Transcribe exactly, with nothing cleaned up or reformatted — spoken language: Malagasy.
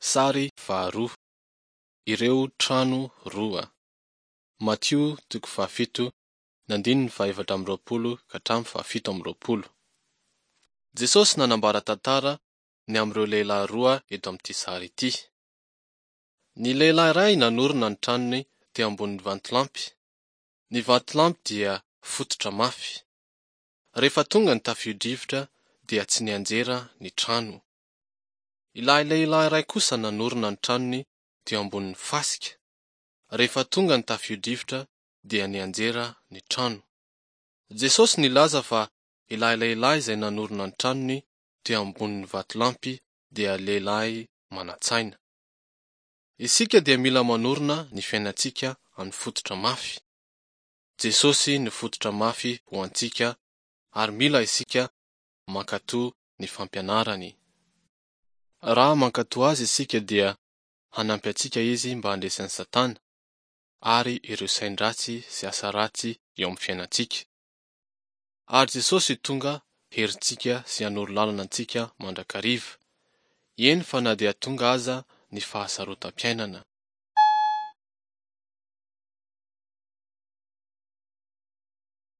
Sary faharoa. Ireo trano roa. Matio toko fahafito nandininy fahaefatra amby roapolo ka hatramin'ny fahafito amby roapolo. Jesosy nanambara tantara ny am'ireo lehilahy roa eto amin'ity sary ity. Ny lehilahy iray nanorona ny tranony teo ambonin'ny vatolampy. Ny vatolampy dia fototra mafy. Rehefa tonga ny tafio-drivotra dia tsy nianjera ny trano. Ilay lehilahy iray kosa nanorona ny tranony teo ambonin'ny fasika. Rehefa tonga ny tafio-drivotra dia nianjera ny trano. Jesosy nilaza fa ilay lehilahy izay nanorona ny tranony teo ambonin'ny vatolampy dia lehilahy manan-tsaina. Isika dia mila manorona ny fiainantsika amin'ny fototra mafy. Jesosy ny fototra mafy ho antsika ary mila isika mankatoa ny fampianarany. Raha mankatoa azy isika dia hanampy antsika izy mba handresy ny Satana ary ireo sain-dratsy sy asa ratsy eo amin'ny fiainantsika. Ary Jesosy tonga herintsika sy hanoro lalana antsika mandrakariva. Eny fa na dia tonga aza ny fahasarotam-piainana.